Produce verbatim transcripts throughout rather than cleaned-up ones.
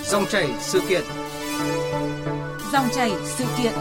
Dòng chảy sự kiện. Dòng chảy sự kiện.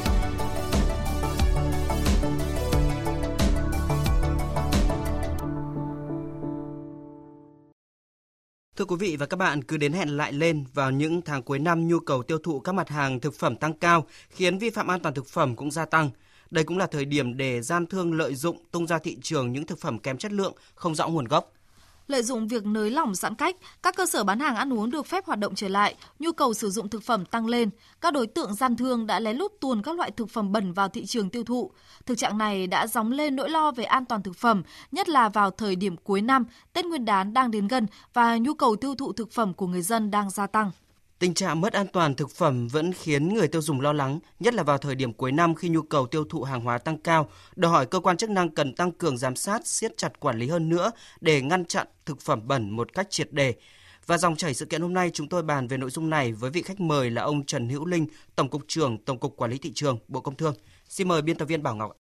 Thưa quý vị và các bạn, cứ đến hẹn lại lên vào những tháng cuối năm, nhu cầu tiêu thụ các mặt hàng thực phẩm tăng cao, khiến vi phạm an toàn thực phẩm cũng gia tăng. Đây cũng là thời điểm để gian thương lợi dụng tung ra thị trường những thực phẩm kém chất lượng, không rõ nguồn gốc. Lợi dụng việc nới lỏng giãn cách, các cơ sở bán hàng ăn uống được phép hoạt động trở lại, nhu cầu sử dụng thực phẩm tăng lên, các đối tượng gian thương đã lén lút tuồn các loại thực phẩm bẩn vào thị trường tiêu thụ. Thực trạng này đã gióng lên nỗi lo về an toàn thực phẩm, nhất là vào thời điểm cuối năm, Tết Nguyên đán đang đến gần và nhu cầu tiêu thụ thực phẩm của người dân đang gia tăng. Tình trạng mất an toàn thực phẩm vẫn khiến người tiêu dùng lo lắng, nhất là vào thời điểm cuối năm khi nhu cầu tiêu thụ hàng hóa tăng cao, đòi hỏi cơ quan chức năng cần tăng cường giám sát, siết chặt quản lý hơn nữa để ngăn chặn thực phẩm bẩn một cách triệt để. Và dòng chảy sự kiện hôm nay chúng tôi bàn về nội dung này với vị khách mời là ông Trần Hữu Linh, Tổng cục trưởng Tổng cục Quản lý thị trường, Bộ Công Thương. Xin mời biên tập viên Bảo Ngọc.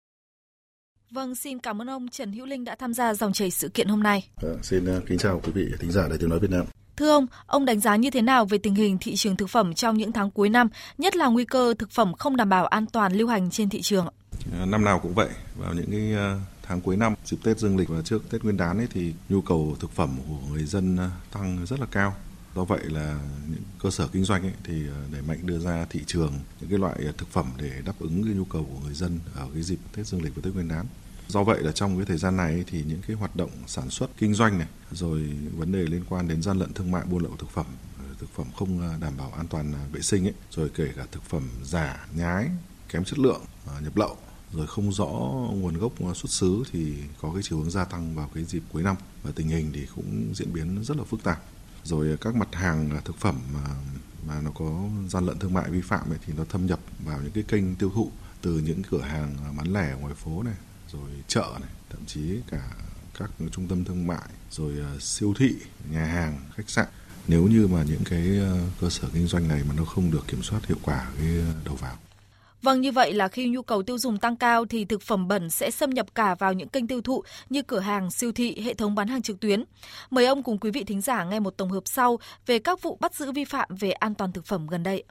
Vâng, xin cảm ơn ông Trần Hữu Linh đã tham gia dòng chảy sự kiện hôm nay. À, xin kính chào quý vị thính giả Đài Tiếng nói Việt Nam. Thưa ông, ông đánh giá như thế nào về tình hình thị trường thực phẩm trong những tháng cuối năm, nhất là nguy cơ thực phẩm không đảm bảo an toàn lưu hành trên thị trường? Năm nào cũng vậy, vào những cái tháng cuối năm, dịp Tết Dương lịch và trước Tết Nguyên đán ấy thì nhu cầu thực phẩm của người dân tăng rất là cao. Do vậy là những cơ sở kinh doanh ấy thì đẩy mạnh đưa ra thị trường những cái loại thực phẩm để đáp ứng cái nhu cầu của người dân ở cái dịp Tết Dương lịch và Tết Nguyên đán. Do vậy là trong cái thời gian này thì những cái hoạt động sản xuất kinh doanh này, rồi vấn đề liên quan đến gian lận thương mại, buôn lậu thực phẩm, thực phẩm không đảm bảo an toàn vệ sinh ấy, rồi kể cả thực phẩm giả, nhái, kém chất lượng, nhập lậu, rồi không rõ nguồn gốc xuất xứ thì có cái chiều hướng gia tăng vào cái dịp cuối năm, và tình hình thì cũng diễn biến rất là phức tạp. Rồi các mặt hàng thực phẩm mà, mà nó có gian lận thương mại vi phạm ấy thì nó thâm nhập vào những cái kênh tiêu thụ từ những cửa hàng bán lẻ ở ngoài phố này, rồi chợ này, thậm chí cả các trung tâm thương mại, rồi siêu thị, nhà hàng, khách sạn. Nếu như mà những cái cơ sở kinh doanh này mà nó không được kiểm soát hiệu quả cái đầu vào. Vâng, như vậy là khi nhu cầu tiêu dùng tăng cao thì thực phẩm bẩn sẽ xâm nhập cả vào những kênh tiêu thụ như cửa hàng, siêu thị, hệ thống bán hàng trực tuyến. Mời ông cùng quý vị thính giả nghe một tổng hợp sau về các vụ bắt giữ vi phạm về an toàn thực phẩm gần đây.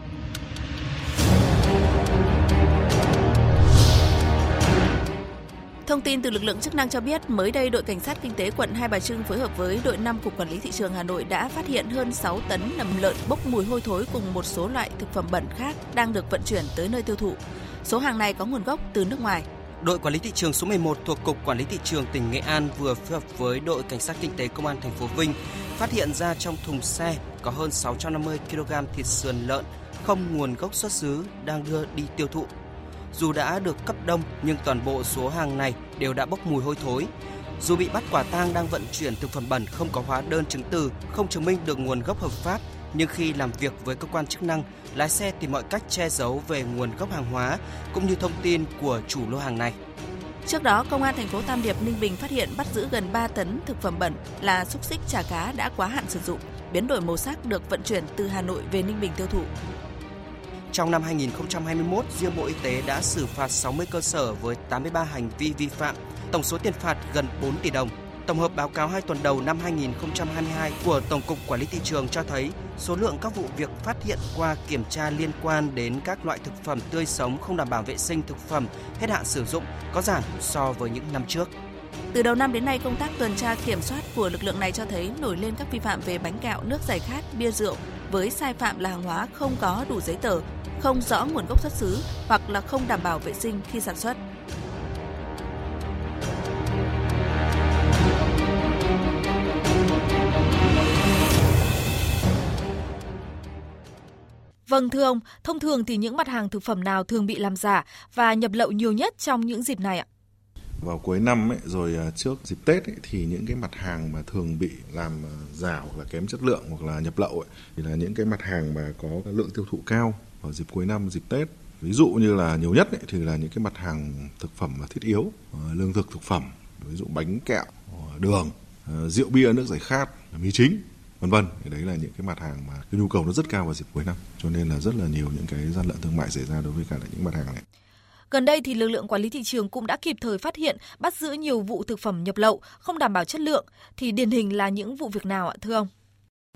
Thông tin từ lực lượng chức năng cho biết, mới đây đội cảnh sát kinh tế quận Hai Bà Trưng phối hợp với đội năm Cục Quản lý thị trường Hà Nội đã phát hiện hơn sáu tấn nầm lợn bốc mùi hôi thối cùng một số loại thực phẩm bẩn khác đang được vận chuyển tới nơi tiêu thụ. Số hàng này có nguồn gốc từ nước ngoài. Đội Quản lý thị trường số mười một thuộc Cục Quản lý thị trường tỉnh Nghệ An vừa phối hợp với đội cảnh sát kinh tế Công an thành phố Vinh phát hiện ra trong thùng xe có hơn sáu trăm năm mươi ki lô gam thịt sườn lợn không nguồn gốc xuất xứ đang đưa đi tiêu thụ. Dù đã được cấp đông nhưng toàn bộ số hàng này đều đã bốc mùi hôi thối. Dù bị bắt quả tang đang vận chuyển thực phẩm bẩn không có hóa đơn chứng từ, không chứng minh được nguồn gốc hợp pháp, nhưng khi làm việc với cơ quan chức năng, lái xe tìm mọi cách che giấu về nguồn gốc hàng hóa cũng như thông tin của chủ lô hàng này. Trước đó, Công an thành phố Tam Điệp, Ninh Bình phát hiện bắt giữ gần ba tấn thực phẩm bẩn là xúc xích chả cá đã quá hạn sử dụng, biến đổi màu sắc được vận chuyển từ Hà Nội về Ninh Bình tiêu thụ. Trong năm hai không hai mốt, riêng Bộ Y tế đã xử phạt sáu mươi cơ sở với tám mươi ba hành vi vi phạm, tổng số tiền phạt gần bốn tỷ đồng. Tổng hợp báo cáo hai tuần đầu năm hai không hai hai của Tổng cục Quản lý thị trường cho thấy số lượng các vụ việc phát hiện qua kiểm tra liên quan đến các loại thực phẩm tươi sống không đảm bảo vệ sinh thực phẩm hết hạn sử dụng có giảm so với những năm trước. Từ đầu năm đến nay, công tác tuần tra kiểm soát của lực lượng này cho thấy nổi lên các vi phạm về bánh kẹo, nước giải khát, bia rượu với sai phạm là hàng hóa không có đủ giấy tờ, không rõ nguồn gốc xuất xứ hoặc là không đảm bảo vệ sinh khi sản xuất. Vâng, thưa ông, thông thường thì những mặt hàng thực phẩm nào thường bị làm giả và nhập lậu nhiều nhất trong những dịp này ạ? Vào cuối năm ấy, rồi trước dịp Tết ấy, thì những cái mặt hàng mà thường bị làm giả hoặc là kém chất lượng hoặc là nhập lậu ấy, thì là những cái mặt hàng mà có lượng tiêu thụ cao vào dịp cuối năm, dịp Tết. Ví dụ như là nhiều nhất ấy, thì là những cái mặt hàng thực phẩm thiết yếu, lương thực thực phẩm, ví dụ bánh kẹo, đường, rượu bia, nước giải khát, mì chính, vân vân. Đấy là những cái mặt hàng mà cái nhu cầu nó rất cao vào dịp cuối năm, cho nên là rất là nhiều những cái gian lận thương mại xảy ra đối với cả những mặt hàng này. Gần đây thì lực lượng quản lý thị trường cũng đã kịp thời phát hiện, bắt giữ nhiều vụ thực phẩm nhập lậu không đảm bảo chất lượng, thì điển hình là những vụ việc nào ạ thưa ông?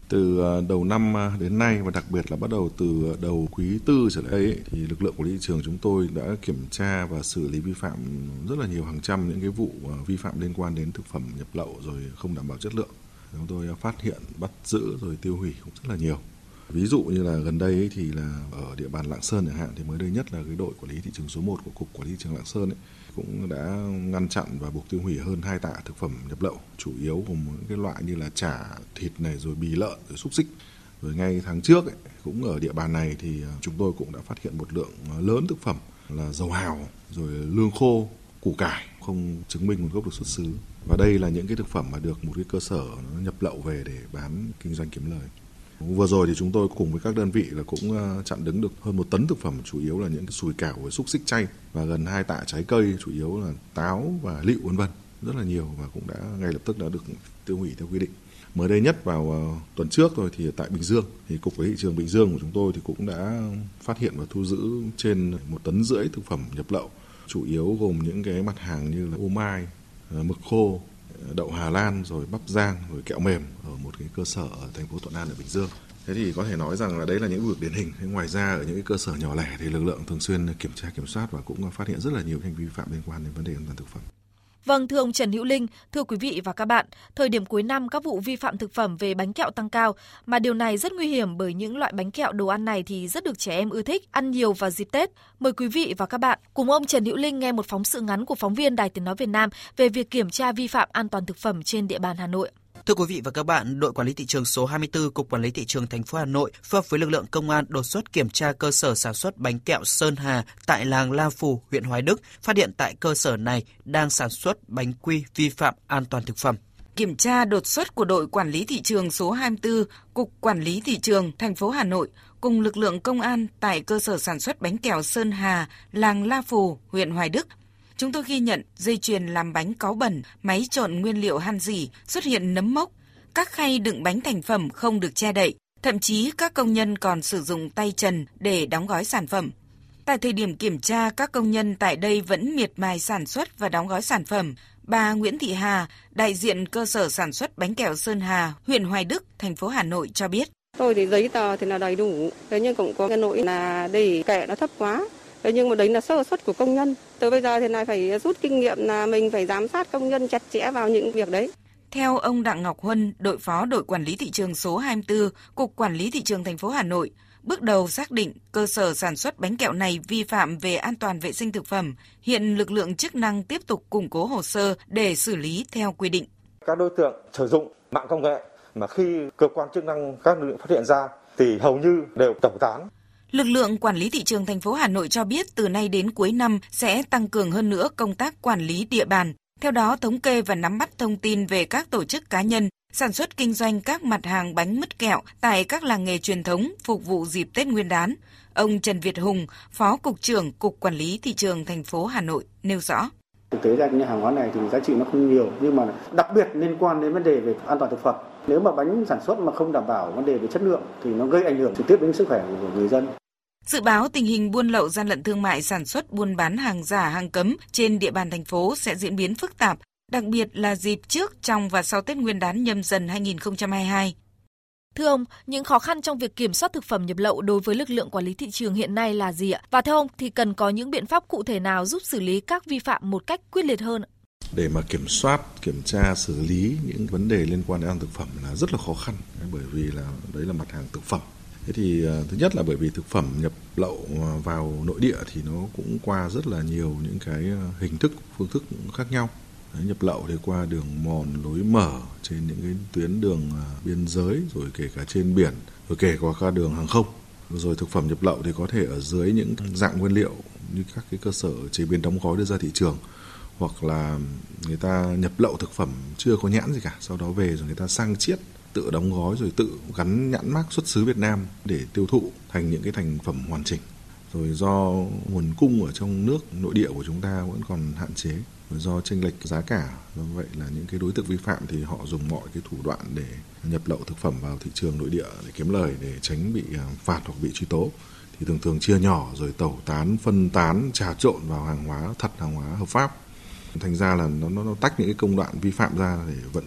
Từ đầu năm đến nay và đặc biệt là bắt đầu từ đầu quý tư trở lại đây thì lực lượng quản lý thị trường chúng tôi đã kiểm tra và xử lý vi phạm rất là nhiều, hàng trăm những cái vụ vi phạm liên quan đến thực phẩm nhập lậu rồi không đảm bảo chất lượng. Chúng tôi phát hiện, bắt giữ rồi tiêu hủy cũng rất là nhiều. Ví dụ như là gần đây ấy thì là ở địa bàn Lạng Sơn chẳng hạn, thì mới đây nhất là cái đội quản lý thị trường số một của Cục Quản lý thị trường Lạng Sơn ấy, cũng đã ngăn chặn và buộc tiêu hủy hơn hai tạ thực phẩm nhập lậu, chủ yếu gồm những cái loại như là chả, thịt này, rồi bì lợn, rồi xúc xích. Rồi ngay tháng trước ấy, cũng ở địa bàn này thì chúng tôi cũng đã phát hiện một lượng lớn thực phẩm là dầu hào, rồi lương khô, củ cải không chứng minh nguồn gốc được xuất xứ. Và đây là những cái thực phẩm mà được một cái cơ sở nó nhập lậu về để bán kinh doanh kiếm lời. Vừa rồi thì chúng tôi cùng với các đơn vị là cũng chặn đứng được hơn một tấn thực phẩm, chủ yếu là những cái sùi cảo với xúc xích chay, và gần hai tạ trái cây, chủ yếu là táo và lựu vân vân, rất là nhiều, và cũng đã ngay lập tức đã được tiêu hủy theo quy định. Mới đây nhất vào tuần trước rồi thì tại Bình Dương thì Cục Quản lý thị trường Bình Dương của chúng tôi thì cũng đã phát hiện và thu giữ trên một tấn rưỡi thực phẩm nhập lậu, chủ yếu gồm những cái mặt hàng như là ô mai, mực khô, đậu Hà Lan, rồi bắp rang, rồi kẹo mềm ở một cái cơ sở ở thành phố Thuận An ở Bình Dương. Thế thì có thể nói rằng là đấy là những vụ việc điển hình. Thế ngoài ra ở những cái cơ sở nhỏ lẻ thì lực lượng thường xuyên kiểm tra kiểm soát và cũng phát hiện rất là nhiều hành vi vi phạm liên quan đến vấn đề an toàn thực phẩm. Vâng, thưa ông Trần Hữu Linh, thưa quý vị và các bạn, thời điểm cuối năm các vụ vi phạm thực phẩm về bánh kẹo tăng cao, mà điều này rất nguy hiểm bởi những loại bánh kẹo đồ ăn này thì rất được trẻ em ưa thích, ăn nhiều vào dịp Tết. Mời quý vị và các bạn cùng ông Trần Hữu Linh nghe một phóng sự ngắn của phóng viên Đài Tiếng nói Việt Nam về việc kiểm tra vi phạm an toàn thực phẩm trên địa bàn Hà Nội. Thưa quý vị và các bạn, đội quản lý thị trường số hai mươi tư, Cục Quản lý thị trường thành phố Hà Nội phối hợp với lực lượng công an đột xuất kiểm tra cơ sở sản xuất bánh kẹo Sơn Hà tại làng La Phù, huyện Hoài Đức, phát hiện tại cơ sở này đang sản xuất bánh quy vi phạm an toàn thực phẩm. Kiểm tra đột xuất của đội quản lý thị trường số hai mươi tư, Cục Quản lý thị trường thành phố Hà Nội cùng lực lượng công an tại cơ sở sản xuất bánh kẹo Sơn Hà, làng La Phù, huyện Hoài Đức. Chúng tôi ghi nhận dây chuyền làm bánh cáu bẩn, máy trộn nguyên liệu han rỉ, xuất hiện nấm mốc, các khay đựng bánh thành phẩm không được che đậy, thậm chí các công nhân còn sử dụng tay trần để đóng gói sản phẩm. Tại thời điểm kiểm tra, các công nhân tại đây vẫn miệt mài sản xuất và đóng gói sản phẩm. Bà Nguyễn Thị Hà, đại diện cơ sở sản xuất bánh kẹo Sơn Hà, huyện Hoài Đức, thành phố Hà Nội cho biết. Tôi thì giấy tờ thì là đầy đủ, thế nhưng cũng có cái lỗi là để kệ nó thấp quá. Thế nhưng mà đấy là sơ suất của công nhân. Từ bây giờ thì này phải rút kinh nghiệm là mình phải giám sát công nhân chặt chẽ vào những việc đấy. Theo ông Đặng Ngọc Huân, đội phó đội quản lý thị trường số hai mươi tư, Cục Quản lý thị trường thành phố Hà Nội, bước đầu xác định cơ sở sản xuất bánh kẹo này vi phạm về an toàn vệ sinh thực phẩm. Hiện lực lượng chức năng tiếp tục củng cố hồ sơ để xử lý theo quy định. Các đối tượng sử dụng mạng công nghệ mà khi cơ quan chức năng các lực lượng phát hiện ra thì hầu như đều tẩu tán. Lực lượng quản lý thị trường thành phố Hà Nội cho biết từ nay đến cuối năm sẽ tăng cường hơn nữa công tác quản lý địa bàn. Theo đó, thống kê và nắm bắt thông tin về các tổ chức cá nhân sản xuất kinh doanh các mặt hàng bánh mứt kẹo tại các làng nghề truyền thống phục vụ dịp Tết Nguyên đán. Ông Trần Việt Hùng, Phó Cục trưởng Cục Quản lý Thị trường thành phố Hà Nội nêu rõ. Thực tế ra những hàng hóa này thì giá trị nó không nhiều, nhưng mà đặc biệt liên quan đến vấn đề về an toàn thực phẩm. Nếu mà bánh sản xuất mà không đảm bảo vấn đề về chất lượng thì nó gây ảnh hưởng trực tiếp đến sức khỏe của người dân. Dự báo tình hình buôn lậu, gian lận thương mại, sản xuất, buôn bán hàng giả, hàng cấm trên địa bàn thành phố sẽ diễn biến phức tạp, đặc biệt là dịp trước, trong và sau Tết Nguyên đán Nhâm Dần hai không hai hai. Thưa ông, những khó khăn trong việc kiểm soát thực phẩm nhập lậu đối với lực lượng quản lý thị trường hiện nay là gì ạ? Và theo ông thì cần có những biện pháp cụ thể nào giúp xử lý các vi phạm một cách quyết liệt hơn? Để mà kiểm soát, kiểm tra, xử lý những vấn đề liên quan đến an toàn thực phẩm là rất là khó khăn, bởi vì là đấy là mặt hàng thực phẩm. Thế thì thứ nhất là bởi vì thực phẩm nhập lậu vào nội địa thì nó cũng qua rất là nhiều những cái hình thức, phương thức khác nhau. Đấy, nhập lậu thì qua đường mòn, lối mở, trên những cái tuyến đường biên giới, rồi kể cả trên biển, rồi kể cả qua đường hàng không. Rồi thực phẩm nhập lậu thì có thể ở dưới những dạng nguyên liệu như các cái cơ sở chế biến đóng gói đưa ra thị trường, hoặc là người ta nhập lậu thực phẩm chưa có nhãn gì cả, sau đó về rồi người ta sang chiết, tự đóng gói rồi tự gắn nhãn mác xuất xứ Việt Nam để tiêu thụ thành những cái thành phẩm hoàn chỉnh. Rồi do nguồn cung ở trong nước nội địa của chúng ta vẫn còn hạn chế, rồi do chênh lệch giá cả, do vậy là những cái đối tượng vi phạm thì họ dùng mọi cái thủ đoạn để nhập lậu thực phẩm vào thị trường nội địa để kiếm lời, để tránh bị phạt hoặc bị truy tố. Thì thường thường chia nhỏ rồi tẩu tán, phân tán, trà trộn vào hàng hóa thật, hàng hóa hợp pháp. Thành ra là nó, nó, nó tách những cái công đoạn vi phạm ra để vận chuyển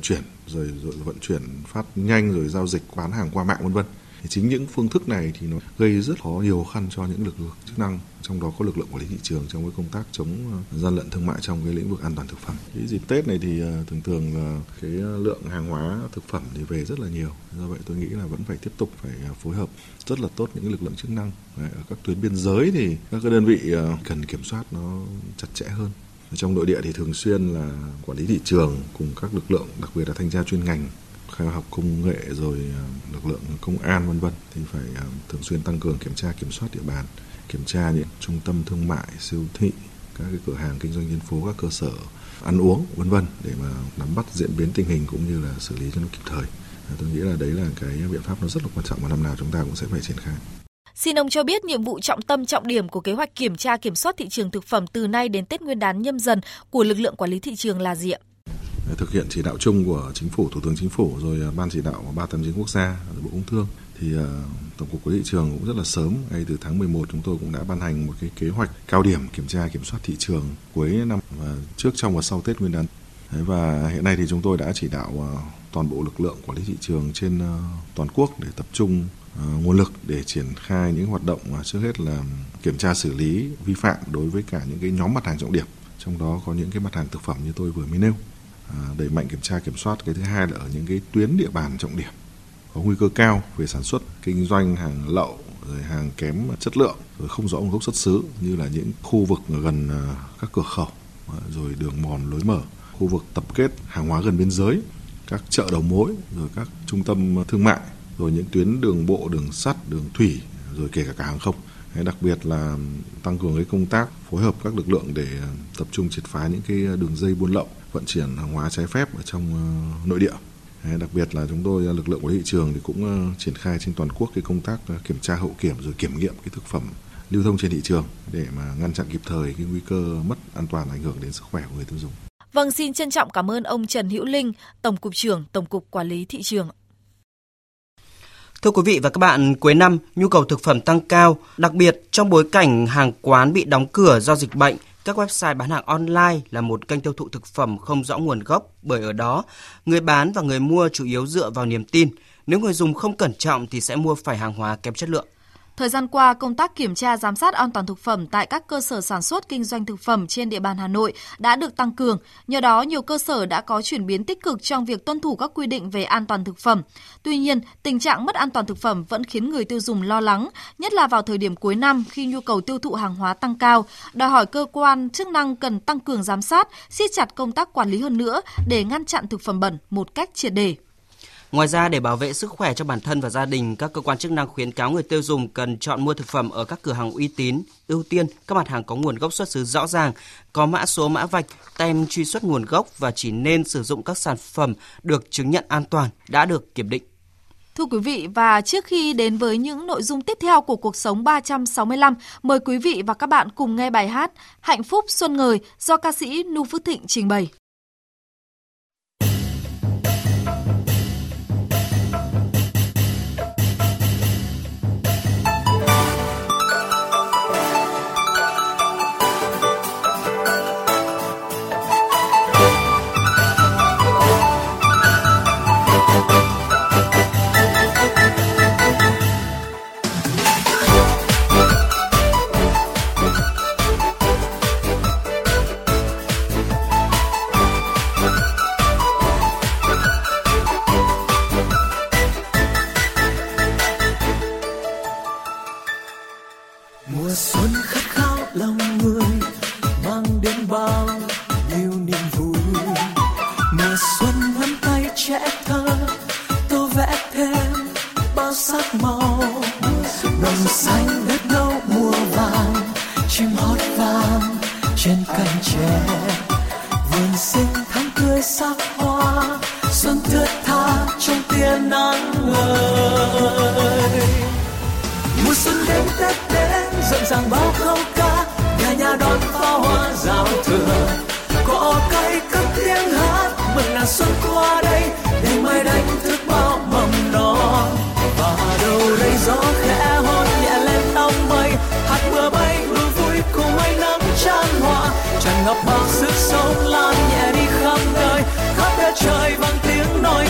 rồi, rồi vận chuyển phát nhanh, rồi giao dịch bán hàng qua mạng vân vân. Thì chính những phương thức này thì nó gây rất khó nhiều khó khăn cho những lực lượng chức năng, trong đó có lực lượng quản lý thị trường trong cái công tác chống gian lận thương mại trong cái lĩnh vực an toàn thực phẩm. Cái dịp Tết này thì thường thường là cái lượng hàng hóa thực phẩm thì về rất là nhiều. Do vậy tôi nghĩ là vẫn phải tiếp tục phải phối hợp rất là tốt những lực lượng chức năng. Ở các tuyến biên giới thì các cái đơn vị cần kiểm soát nó chặt chẽ hơn. Trong nội địa thì thường xuyên là quản lý thị trường cùng các lực lượng, đặc biệt là thanh tra chuyên ngành, khoa học công nghệ, rồi lực lượng công an vân vân thì phải thường xuyên tăng cường kiểm tra kiểm soát địa bàn, kiểm tra những trung tâm thương mại, siêu thị, các cái cửa hàng kinh doanh trên phố, các cơ sở ăn uống vân vân để mà nắm bắt diễn biến tình hình cũng như là xử lý cho nó kịp thời. Tôi nghĩ là đấy là cái biện pháp nó rất là quan trọng mà năm nào chúng ta cũng sẽ phải triển khai. Xin ông cho biết nhiệm vụ trọng tâm trọng điểm của kế hoạch kiểm tra kiểm soát thị trường thực phẩm từ nay đến Tết Nguyên đán Nhâm Dần của lực lượng quản lý thị trường là gì ạ? Thực hiện chỉ đạo chung của Chính phủ, Thủ tướng Chính phủ, rồi Ban chỉ đạo ba tám chín quốc gia, Bộ Công Thương thì uh, Tổng cục Quản lý thị trường cũng rất là sớm, ngay từ tháng mười một chúng tôi cũng đã ban hành một cái kế hoạch cao điểm kiểm tra kiểm soát thị trường cuối năm và trước, trong và sau Tết Nguyên đán. Và hiện nay thì chúng tôi đã chỉ đạo uh, toàn bộ lực lượng quản lý thị trường trên uh, toàn quốc để tập trung uh, nguồn lực để triển khai những hoạt động uh, trước hết là kiểm tra xử lý vi phạm đối với cả những cái nhóm mặt hàng trọng điểm, trong đó có những cái mặt hàng thực phẩm như tôi vừa mới nêu. Đẩy mạnh kiểm tra kiểm soát. Cái thứ hai là ở những cái tuyến địa bàn trọng điểm có nguy cơ cao về sản xuất, kinh doanh hàng lậu, rồi hàng kém chất lượng, rồi không rõ nguồn gốc xuất xứ, như là những khu vực gần các cửa khẩu, rồi đường mòn lối mở, khu vực tập kết hàng hóa gần biên giới, các chợ đầu mối, rồi các trung tâm thương mại, rồi những tuyến đường bộ, đường sắt, đường thủy, rồi kể cả cả hàng không. Đặc biệt là tăng cường cái công tác phối hợp các lực lượng để tập trung triệt phá những cái đường dây buôn lậu, vận chuyển hàng hóa trái phép ở trong nội địa. Đặc biệt là chúng tôi, lực lượng quản lý thị trường thì cũng triển khai trên toàn quốc cái công tác kiểm tra hậu kiểm rồi kiểm nghiệm cái thực phẩm lưu thông trên thị trường để mà ngăn chặn kịp thời cái nguy cơ mất an toàn, ảnh hưởng đến sức khỏe của người tiêu dùng. Vâng, xin trân trọng cảm ơn ông Trần Hữu Linh, Tổng cục trưởng Tổng cục Quản lý thị trường. Thưa quý vị và các bạn, cuối năm nhu cầu thực phẩm tăng cao, đặc biệt trong bối cảnh hàng quán bị đóng cửa do dịch bệnh, các website bán hàng online là một kênh tiêu thụ thực phẩm không rõ nguồn gốc, bởi ở đó người bán và người mua chủ yếu dựa vào niềm tin. Nếu người dùng không cẩn trọng thì sẽ mua phải hàng hóa kém chất lượng. Thời gian qua, công tác kiểm tra giám sát an toàn thực phẩm tại các cơ sở sản xuất kinh doanh thực phẩm trên địa bàn Hà Nội đã được tăng cường. Nhờ đó, nhiều cơ sở đã có chuyển biến tích cực trong việc tuân thủ các quy định về an toàn thực phẩm. Tuy nhiên, tình trạng mất an toàn thực phẩm vẫn khiến người tiêu dùng lo lắng, nhất là vào thời điểm cuối năm khi nhu cầu tiêu thụ hàng hóa tăng cao, đòi hỏi cơ quan chức năng cần tăng cường giám sát, siết chặt công tác quản lý hơn nữa để ngăn chặn thực phẩm bẩn một cách triệt để. Ngoài ra, để bảo vệ sức khỏe cho bản thân và gia đình, các cơ quan chức năng khuyến cáo người tiêu dùng cần chọn mua thực phẩm ở các cửa hàng uy tín, ưu tiên các mặt hàng có nguồn gốc xuất xứ rõ ràng, có mã số mã vạch, tem truy xuất nguồn gốc và chỉ nên sử dụng các sản phẩm được chứng nhận an toàn, đã được kiểm định. Thưa quý vị, và trước khi đến với những nội dung tiếp theo của Cuộc sống ba trăm sáu mươi lăm, mời quý vị và các bạn cùng nghe bài hát Hạnh phúc xuân ngời do ca sĩ Nu Phước Thịnh trình bày. Mùa xuân khát khao lòng người mang đến bao nhiêu niềm vui. Mùa xuân nắm tay trẻ thơ tô vẽ thêm bao sắc màu. Đồng xanh đất nâu mùa vàng, chim hót vang trên cành tre. Vườn xinh tháng tươi sắc hoa, xuân thướt tha trong tia nắng ngời. Mùa xuân đến Tết đến rộn ràng bao câu ca, nhà nhà đón pháo hoa giao thừa. Cỏ cây cất tiếng hát mừng ngàn xuân qua đây, để mai đánh thức bao mầm non. Và đâu đây gió khẽ hôn nhẹ lên tóc mây, hạt mưa bay mưa vui cùng ánh nắng chan hòa, tràn ngập bao sức sống lan nhẹ đi khắp nơi, khắp đất trời vang tiếng nói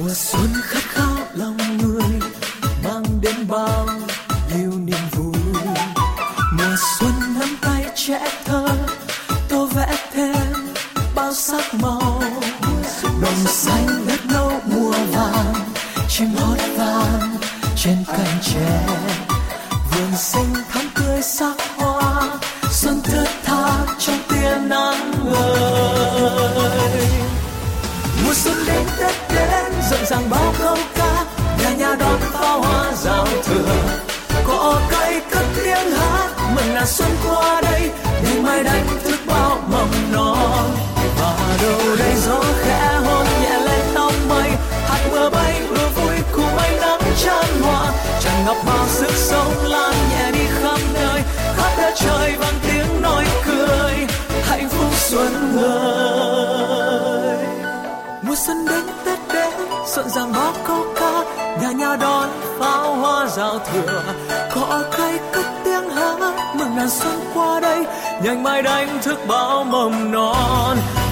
Mùa xuân khát khao lòng người mang đến bao nhiêu niềm vui. Mùa xuân nắm tay trẻ thơ tô vẽ thêm bao sắc màu. Đồng xanh đất nâu mùa vàng, chim hót vang trên cành tre. Vườn xinh thắm tươi sắc hoa, xuân thướt tha trong tia nắng ngời. Mùa xuân đến Tết đến rộn ràng bao câu ca, nhà nhà đón pháo hoa giao thừa. Cỏ cây cất tiếng hát mừng là xuân qua đây, ngày mai đánh thức bao mầm non. Và đâu đây gió khẽ hôn nhẹ lên tóc mây, hạt mưa bay vừa vui cùng ánh nắng chan hòa. Tràn ngập bao sức sống lan nhẹ đi khắp nơi, khắp đất trời vang tiếng nói cười, hạnh phúc xuân ngời. Mùa xuân đến Tết đến rộn ràng bao câu ca, nhà nhà đón pháo hoa giao thừa. Cỏ cây cất tiếng hát mừng là xuân qua đây, nhanh mai đánh thức bao mầm non.